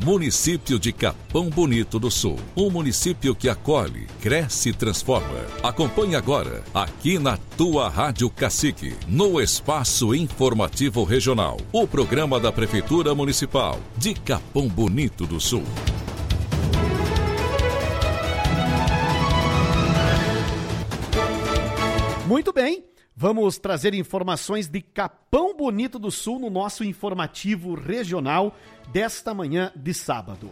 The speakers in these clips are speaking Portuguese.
Município de Capão Bonito do Sul. Um município que acolhe, cresce e transforma. Acompanhe agora, aqui na tua Rádio Cacique, no Espaço Informativo Regional, o programa da Prefeitura Municipal de Capão Bonito do Sul. Muito bem, vamos trazer informações de Capão Bonito do Sul no nosso informativo regional desta manhã de sábado.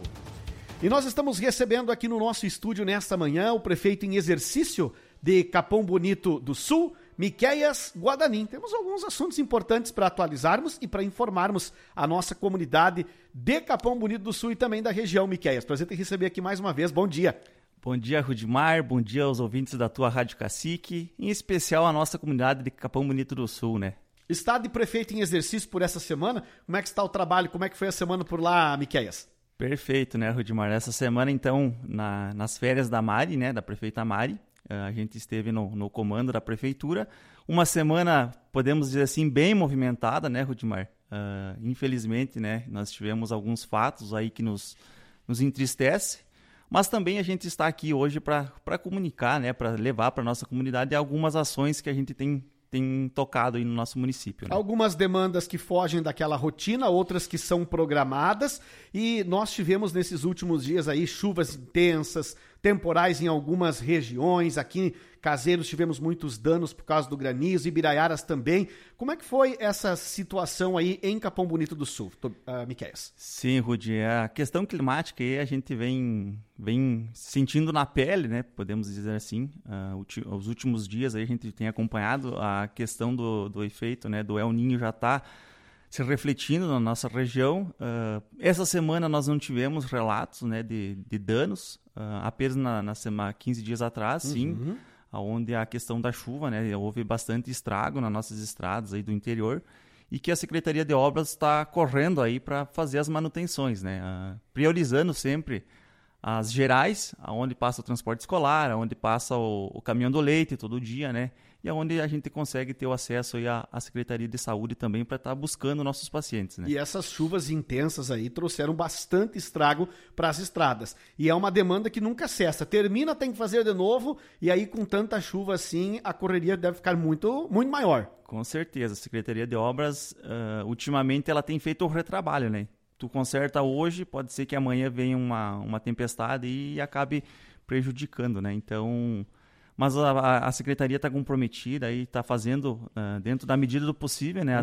E nós estamos recebendo aqui no nosso estúdio nesta manhã o prefeito em exercício de Capão Bonito do Sul, Miqueias Guadanin. Temos alguns assuntos importantes para atualizarmos e para informarmos a nossa comunidade de Capão Bonito do Sul e também da região, Miqueias. Prazer te receber aqui mais uma vez. Bom dia. Bom dia, Rudimar. Bom dia aos ouvintes da tua Rádio Cacique, em especial a nossa comunidade de Capão Bonito do Sul, né? Está de prefeito em exercício por essa semana. Como é que está o trabalho? Como é que foi a semana por lá, Miqueias? Perfeito, né, Rudimar? Essa semana, então, nas férias da Mari, né, da prefeita Mari, a gente esteve no comando da prefeitura. Uma semana, podemos dizer assim, bem movimentada, né, Rudimar? Infelizmente, né, nós tivemos alguns fatos aí que nos entristece, mas também a gente está aqui hoje para comunicar, né, para levar para a nossa comunidade algumas ações que a gente tem tocado aí no nosso município, né? Algumas demandas que fogem daquela rotina, outras que são programadas, e nós tivemos nesses últimos dias aí chuvas intensas, temporais em algumas regiões. Aqui em Caseiros tivemos muitos danos por causa do granizo, Ibiraiaras também. Como é que foi essa situação aí em Capão Bonito do Sul, Miqueias? Sim, Rudi, a questão climática aí a gente vem sentindo na pele, né? Podemos dizer assim. Os últimos dias aí a gente tem acompanhado a questão do efeito, né, do El Niño já está se refletindo na nossa região. Essa semana nós não tivemos relatos, né, de danos, apenas na semana 15 dias atrás, sim, onde a questão da chuva, né, houve bastante estrago nas nossas estradas aí do interior, e que a Secretaria de Obras está correndo aí para fazer as manutenções, né, priorizando sempre as gerais, onde passa o transporte escolar, onde passa o caminhão do leite todo dia, né, e onde a gente consegue ter o acesso aí à Secretaria de Saúde também para estar buscando nossos pacientes, né? E essas chuvas intensas aí trouxeram bastante estrago para as estradas. E é uma demanda que nunca cessa. Termina, tem que fazer de novo, e aí com tanta chuva assim, a correria deve ficar muito, muito maior. Com certeza. A Secretaria de Obras, ultimamente, ela tem feito o retrabalho, né? Tu conserta hoje, pode ser que amanhã venha uma tempestade e acabe prejudicando, né? Então, mas a Secretaria está comprometida e está fazendo, dentro da medida do possível, né,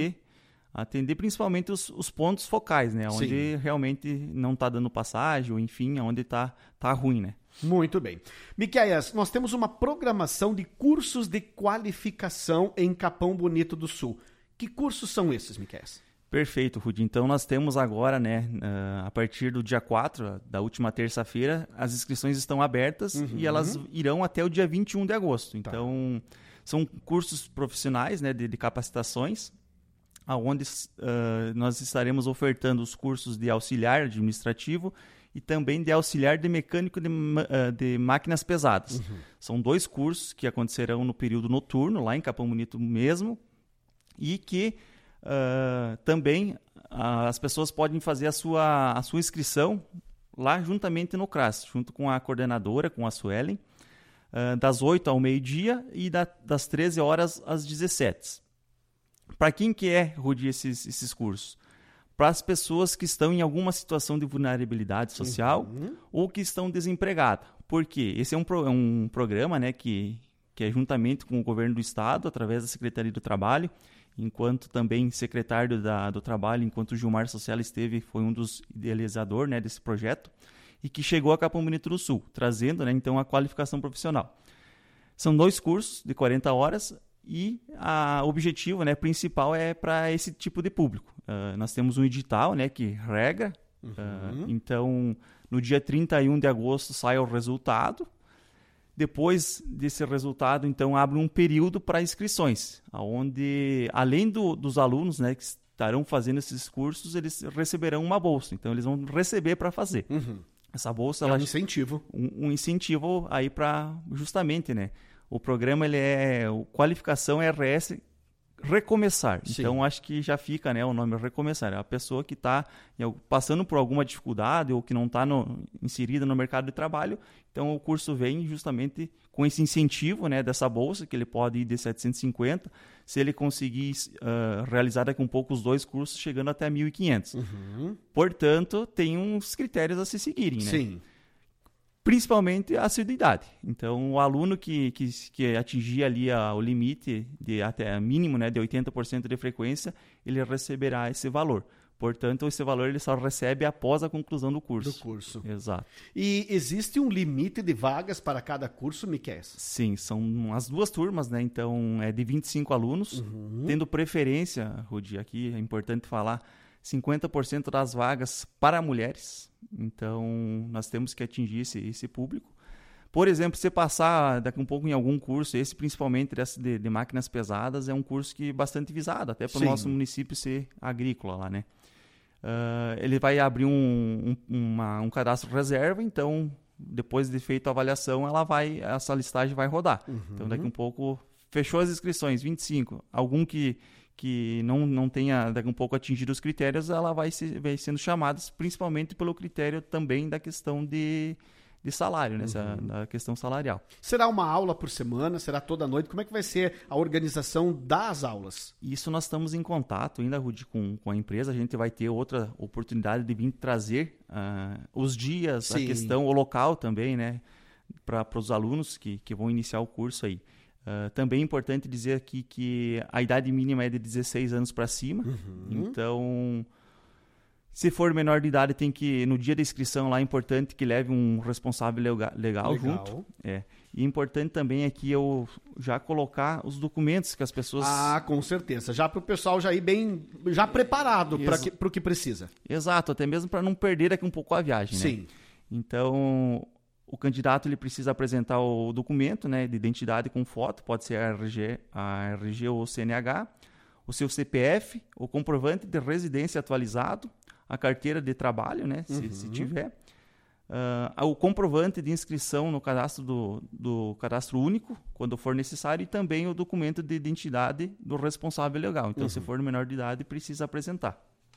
atender principalmente os pontos focais, né, onde realmente não está dando passagem, ou enfim, onde está ruim, né. Muito bem. Miqueias, nós temos uma programação de cursos de qualificação em Capão Bonito do Sul. Que cursos são esses, Miqueias? Perfeito, Rudi. Então, nós temos agora, né, a partir do dia 4, da última terça-feira, as inscrições estão abertas e elas irão até o dia 21 de agosto. Então, são cursos profissionais, né, de capacitações, onde nós estaremos ofertando os cursos de auxiliar administrativo e também de auxiliar de mecânico de máquinas pesadas. São 2 cursos que acontecerão no período noturno, lá em Capão Bonito mesmo, e que também as pessoas podem fazer a sua inscrição lá juntamente no CRAS, junto com a coordenadora, com a Suelen, das 8 ao meio-dia e das 13 horas às 17. Para quem que é, Rudi, esses cursos? Para as pessoas que estão em alguma situação de vulnerabilidade social ou que estão desempregadas. Por quê? Esse é um programa, né, que é juntamente com o governo do estado, através da Secretaria do Trabalho, enquanto também secretário do Trabalho, enquanto o Gilmar Social foi um dos idealizadores, né, desse projeto, e que chegou a Capão Bonito do Sul, trazendo, né, então a qualificação profissional. São 2 cursos de 40 horas e o objetivo, né, principal é para esse tipo de público. Nós temos um edital, né, que rega, então no dia 31 de agosto sai o resultado. Depois desse resultado, então, abre um período para inscrições, onde, além dos alunos, né, que estarão fazendo esses cursos, eles receberão uma bolsa. Então, eles vão receber para fazer. Essa bolsa... É um incentivo. Um incentivo aí para, justamente, né? O programa, ele é... Qualificação RS recomeçar. Sim. Então, acho que já fica, né, o nome recomeçar. É a pessoa que está passando por alguma dificuldade ou que não está inserida no mercado de trabalho. Então, o curso vem justamente com esse incentivo, né, dessa bolsa, que ele pode ir de 750, se ele conseguir realizar daqui a um pouco os 2 cursos, chegando até 1.500. Portanto, tem uns critérios a se seguirem, né? Sim. Principalmente a assiduidade. Então, o aluno que atingir ali o limite de até mínimo, né, de 80% de frequência, ele receberá esse valor. Portanto, esse valor ele só recebe após a conclusão do curso. Do curso. Exato. E existe um limite de vagas para cada curso, Miquel? Sim, são as 2 turmas, né? Então, é de 25 alunos, tendo preferência, Rudi, aqui é importante falar, 50% das vagas para mulheres. Então, nós temos que atingir esse público. Por exemplo, se passar daqui um pouco em algum curso, esse principalmente de máquinas pesadas, é um curso que é bastante visado, até para o nosso município ser agrícola lá, né? Ele vai abrir um cadastro reserva, então, depois de feita a avaliação, essa listagem vai rodar. Então, daqui um pouco, fechou as inscrições, 25. Algum que não tenha daqui um pouco atingido os critérios, ela vai sendo chamada, principalmente pelo critério também da questão de salário, né? Da questão salarial. Será uma aula por semana? Será toda noite? Como é que vai ser a organização das aulas? Isso nós estamos em contato ainda, Rudi, com a empresa. A gente vai ter outra oportunidade de vir trazer os dias, Sim. a questão, o local também, né? Para os alunos que vão iniciar o curso aí. Também é importante dizer aqui que a idade mínima é de 16 anos para cima. Então, se for menor de idade, tem que, no dia da inscrição lá, é importante que leve um responsável legal junto. E importante também é que eu já colocar os documentos que as pessoas... Com certeza. Já para o pessoal já ir bem já preparado para o que precisa. Exato, até mesmo para não perder daqui um pouco a viagem, né? Sim. Então, o candidato ele precisa apresentar o documento, né, de identidade com foto, pode ser a RG ou o CNH, o seu CPF, o comprovante de residência atualizado, a carteira de trabalho, né, se tiver, o comprovante de inscrição no cadastro do cadastro único, quando for necessário, e também o documento de identidade do responsável legal. Então, se for menor de idade, precisa apresentar.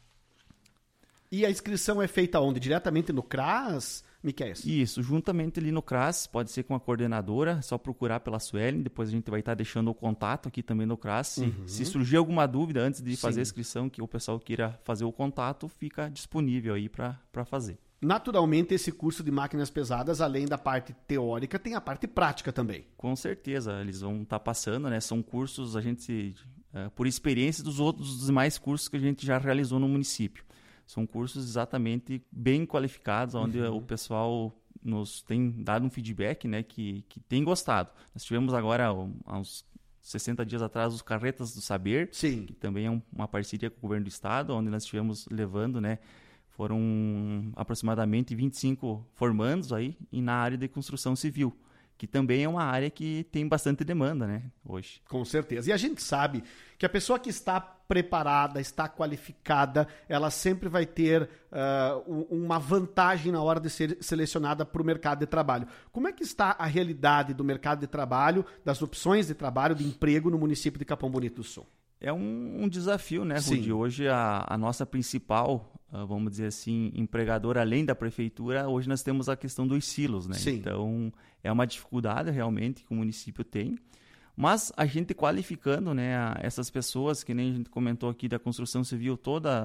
E a inscrição é feita onde? Diretamente no CRAS, Miquel? Isso, juntamente ali no CRAS, pode ser com a coordenadora, é só procurar pela Suelen, depois a gente vai estar deixando o contato aqui também no CRAS. Se surgir alguma dúvida antes de fazer a inscrição, que o pessoal queira fazer o contato, fica disponível aí para fazer. Naturalmente, esse curso de máquinas pesadas, além da parte teórica, tem a parte prática também. Com certeza, eles vão estar passando, né? São cursos, por experiência dos demais cursos que a gente já realizou no município. São cursos exatamente bem qualificados, onde o pessoal nos tem dado um feedback, né, que tem gostado. Nós tivemos agora, há uns 60 dias atrás, os Carretas do Saber, Sim. Que também é uma parceria com o Governo do Estado, onde nós estivemos levando, né, foram aproximadamente 25 formandos aí na área de construção civil, que também é uma área que tem bastante demanda, né, hoje. Com certeza. E a gente sabe que a pessoa que está preparada, está qualificada, ela sempre vai ter uma vantagem na hora de ser selecionada para o mercado de trabalho. Como é que está a realidade do mercado de trabalho, das opções de trabalho, de emprego no município de Capão Bonito do Sul? É um desafio, né, Rudi? Hoje a nossa principal, vamos dizer assim, empregadora, além da prefeitura, hoje nós temos a questão dos silos, né? Sim. Então, é uma dificuldade realmente que o município tem. Mas a gente qualificando, né, essas pessoas, que nem a gente comentou aqui da construção civil,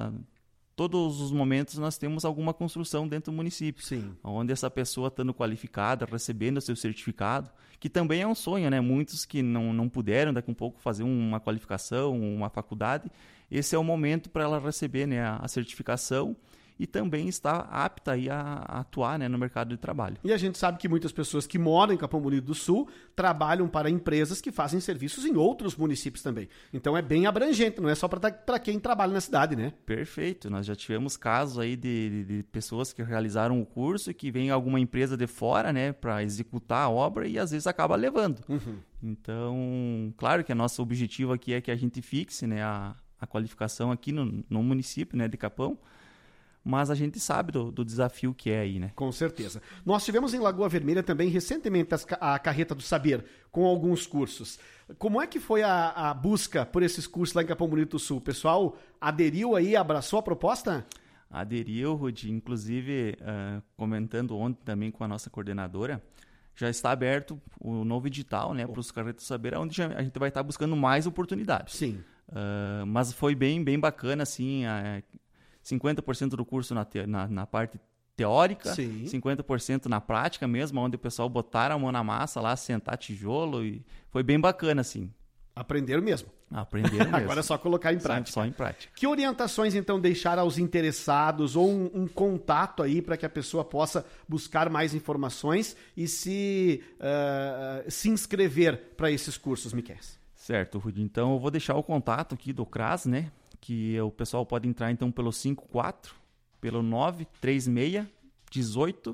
todos os momentos nós temos alguma construção dentro do município. Sim. Onde essa pessoa estando qualificada, recebendo o seu certificado, que também é um sonho, né? Muitos que não puderam daqui a um pouco fazer uma qualificação, uma faculdade, esse é o momento para ela receber, né, a certificação e também está apta aí a atuar, né, no mercado de trabalho. E a gente sabe que muitas pessoas que moram em Capão Bonito do Sul trabalham para empresas que fazem serviços em outros municípios também. Então é bem abrangente, não é só para quem trabalha na cidade, né? Perfeito. Nós já tivemos casos aí de pessoas que realizaram o curso e que vem alguma empresa de fora, né, para executar a obra e às vezes acaba levando. Então, claro que o nosso objetivo aqui é que a gente fixe, né, a qualificação aqui no município, né, de Capão. mas a gente sabe do desafio que é aí, né? Com certeza. Nós tivemos em Lagoa Vermelha também recentemente a Carreta do Saber, com alguns cursos. Como é que foi a busca por esses cursos lá em Capão Bonito do Sul? O pessoal aderiu aí, abraçou a proposta? Aderiu, Rudi, inclusive comentando ontem também com a nossa coordenadora, já está aberto o novo edital, né, para os Carretas do Saber, onde a gente vai estar buscando mais oportunidades. Sim. Mas foi bem bacana, assim, 50% do curso na parte teórica, sim, 50% na prática mesmo, onde o pessoal botaram a mão na massa lá, sentar tijolo, e foi bem bacana, assim. Aprenderam mesmo. Aprenderam mesmo. Agora é só colocar em prática. Só em prática. Que orientações, então, deixar aos interessados ou um contato aí para que a pessoa possa buscar mais informações e se inscrever para esses cursos, Miquel? Certo, Rudi. Então, eu vou deixar o contato aqui do CRAS, né? Que o pessoal pode entrar, então, pelo 54, pelo 936 18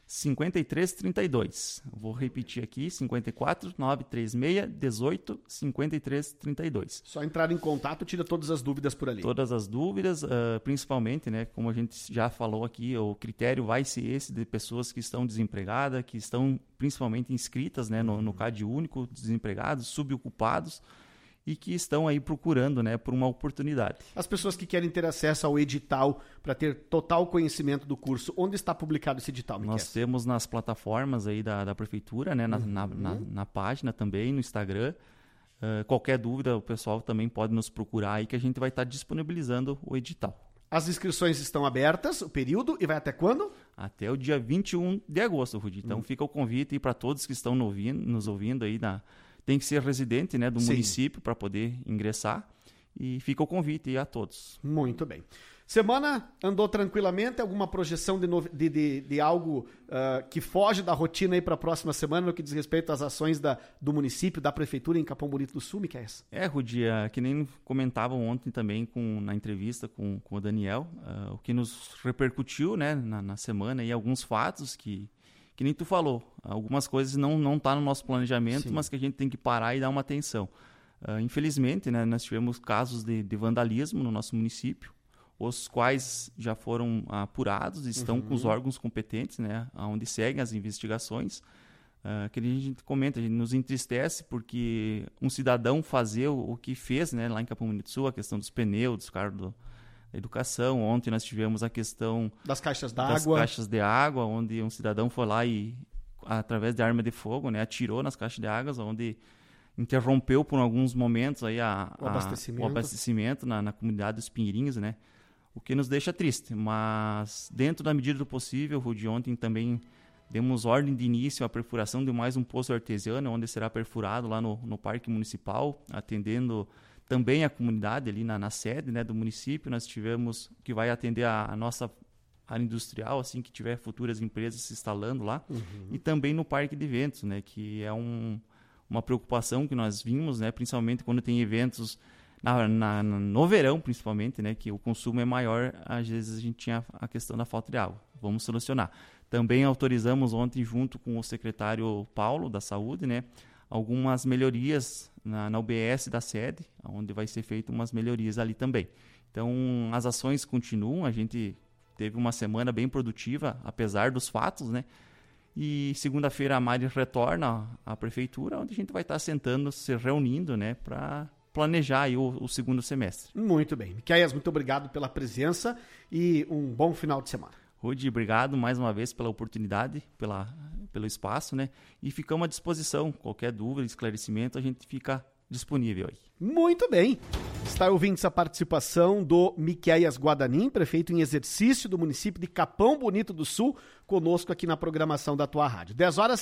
53 32. Vou repetir aqui, 54 936 18 53 32. Só entrar em contato, tira todas as dúvidas por ali. Todas as dúvidas, principalmente, né, como a gente já falou aqui, o critério vai ser esse de pessoas que estão desempregadas, que estão principalmente inscritas, né, no CAD único, desempregados, subocupados, e que estão aí procurando, né, por uma oportunidade. As pessoas que querem ter acesso ao edital para ter total conhecimento do curso, onde está publicado esse edital, Miquel? Nós temos nas plataformas aí da prefeitura, né, na página também, no Instagram. Qualquer dúvida, o pessoal também pode nos procurar aí que a gente vai estar disponibilizando o edital. As inscrições estão abertas, o período, e vai até quando? Até o dia 21 de agosto, Rudi. Então fica o convite aí para todos que estão nos ouvindo aí tem que ser residente, né, do município para poder ingressar, e fica o convite aí a todos. Muito bem. Semana andou tranquilamente? Alguma projeção de algo que foge da rotina aí para a próxima semana no que diz respeito às ações do município, da prefeitura em Capão Bonito do Sul, Miquel? Rudi, que nem comentavam ontem também na entrevista com o Daniel, o que nos repercutiu, né, na semana, e alguns fatos que nem tu falou, algumas coisas não tá no nosso planejamento, sim, mas que a gente tem que parar e dar uma atenção. Infelizmente, né, nós tivemos casos de vandalismo no nosso município, os quais já foram apurados, estão com os órgãos competentes, né, onde seguem as investigações. Que a gente comenta, a gente nos entristece porque um cidadão fazer o que fez, né, lá em Capão Bonito do Sul, a questão dos pneus, dos carros da educação. Ontem nós tivemos a questão das caixas de água, onde um cidadão foi lá e, através de arma de fogo, né, atirou nas caixas de água, onde interrompeu por alguns momentos aí o abastecimento na comunidade dos Pinheirinhos, né, o que nos deixa triste. Mas, dentro da medida do possível, Rudi, ontem também demos ordem de início à perfuração de mais um poço artesiano, onde será perfurado lá no Parque Municipal, atendendo também a comunidade ali na sede, né, do município. Nós tivemos que vai atender a nossa área industrial, assim que tiver futuras empresas se instalando lá, e também no parque de eventos, né, que é uma preocupação que nós vimos, né, principalmente quando tem eventos no verão, principalmente, né, que o consumo é maior. Às vezes a gente tinha a questão da falta de água. Vamos solucionar. Também autorizamos ontem, junto com o secretário Paulo da Saúde, né, algumas melhorias na UBS da sede, onde vai ser feito umas melhorias ali também. Então, as ações continuam, a gente teve uma semana bem produtiva, apesar dos fatos, né? E segunda-feira a Mari retorna à prefeitura, onde a gente vai estar sentando, se reunindo, né, para planejar aí o segundo semestre. Muito bem. Miquel, muito obrigado pela presença e um bom final de semana. Rudi, obrigado mais uma vez pela oportunidade, pelo espaço, né? E ficamos à disposição. Qualquer dúvida, esclarecimento, a gente fica disponível aí. Muito bem. Está ouvindo essa participação do Miqueias Guadanin, prefeito em exercício do município de Capão Bonito do Sul, conosco aqui na programação da tua rádio.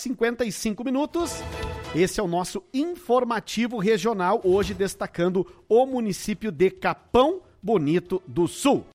10h55. Esse é o nosso informativo regional, hoje destacando o município de Capão Bonito do Sul.